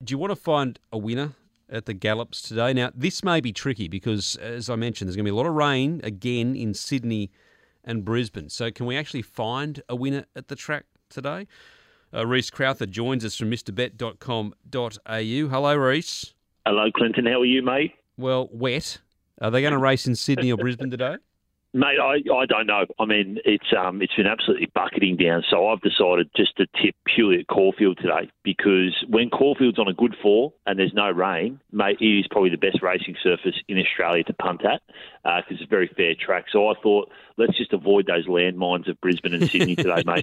do you want to find a winner at the Gallops today? Now, this may be tricky because, as I mentioned, there's going to be a lot of rain again in Sydney and Brisbane. So can we actually find a winner at the track today? Rhys Crowther joins us from mrbet.com.au. Hello, Rhys. Hello, Clinton. How are you, mate? Well, wet. Are they going to race in Sydney or Brisbane today? Mate, I don't know. I mean, it's been absolutely bucketing down, so I've decided just to tip purely at Caulfield today because when Caulfield's on a good fall and there's no rain, mate, it is probably the best racing surface in Australia to punt at because it's a very fair track. So I thought, let's just avoid those landmines of Brisbane and Sydney today, mate.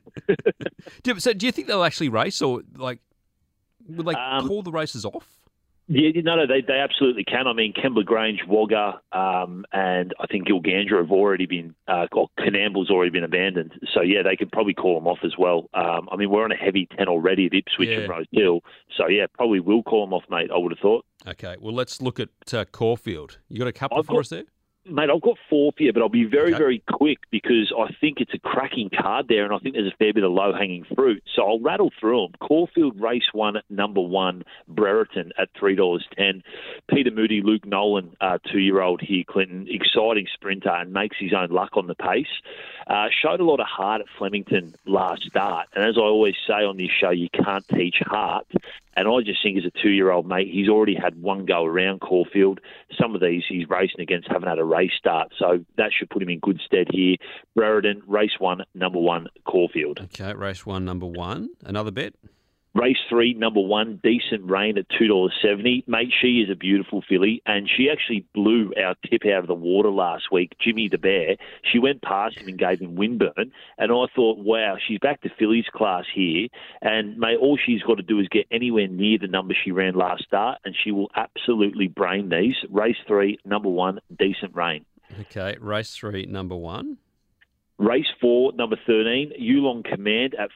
So do you think they'll actually race or, like, will they call the races off? Yeah, no, they absolutely can. I mean, Kembla Grange, Wagga, and I think Gilgandra have already been, or Canamble's already been abandoned. So, yeah, they could probably call them off as well. I mean, we're on a heavy 10 already at Ipswich and Rose Hill. So, yeah, probably will call them off, mate, I would have thought. Okay, well, let's look at Caulfield. You got a couple for us there? Mate, I've got 4 for you, but I'll be very, very quick because I think it's a cracking card there and I think there's a fair bit of low-hanging fruit. So I'll rattle through them. Caulfield Race 1, number 1, Brereton at $3.10. Peter Moody, Luke Nolan, 2-year-old here, Clinton, exciting sprinter and makes his own luck on the pace. Showed a lot of heart at Flemington last start. And as I always say on this show, you can't teach heart. And I just think as a 2-year-old, mate, he's already had one go around Caulfield. Some of these he's racing against haven't had a race start, so that should put him in good stead here. Brereton, Race 1, number 1, Caulfield. Okay, Race 1, number 1. Another bet? Race 3, number 1, Decent Rain at $2.70. Mate, she is a beautiful filly, and she actually blew our tip out of the water last week, Jimmy the Bear. She went past him and gave him windburn, and I thought, wow, she's back to fillies class here, and, mate, all she's got to do is get anywhere near the number she ran last start, and she will absolutely brain these. Race 3, number 1, Decent Rain. Okay, Race 3, number 1. Race 4, number 13, Yulong Command at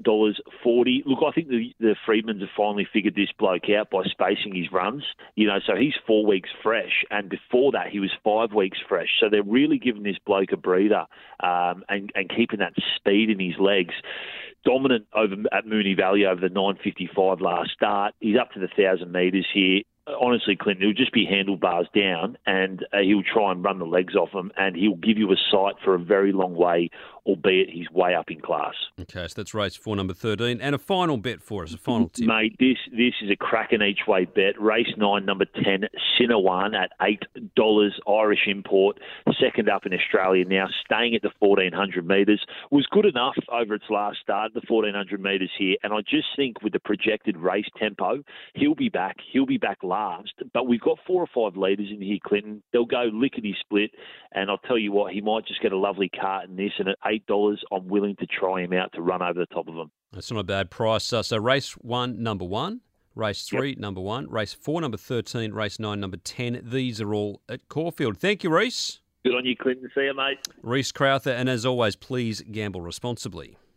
$4.40. Look, I think the Freedmans have finally figured this bloke out by spacing his runs. You know, so he's 4 weeks fresh, and before that he was 5 weeks fresh. So they're really giving this bloke a breather and keeping that speed in his legs. Dominant over at Moonee Valley over the 9:55 last start. He's up to the 1,000 metres here. Honestly, Clinton, he'll just be handlebars down and he'll try and run the legs off him and he'll give you a sight for a very long way, albeit he's way up in class. Okay, so that's race 4, number 13. And a final bet for us, a final tip. Mate, this is a cracking each-way bet. Race 9, number 10, Sinawan at $8, Irish import, second up in Australia now, staying at the 1,400 metres. Was good enough over its last start, the 1,400 metres here, and I just think with the projected race tempo, he'll be back. He'll be back last. But we've got 4 or 5 leaders in here, Clinton. They'll go lickety-split, and I'll tell you what, he might just get a lovely cart in this, and at $8, I'm willing to try him out to run over the top of him. That's not a bad price. So race 1, number 1. Race 3, number 1. Race 4, number 13. Race 9, number 10. These are all at Caulfield. Thank you, Rhys. Good on you, Clinton. See you, mate. Rhys Crowther, and as always, please gamble responsibly.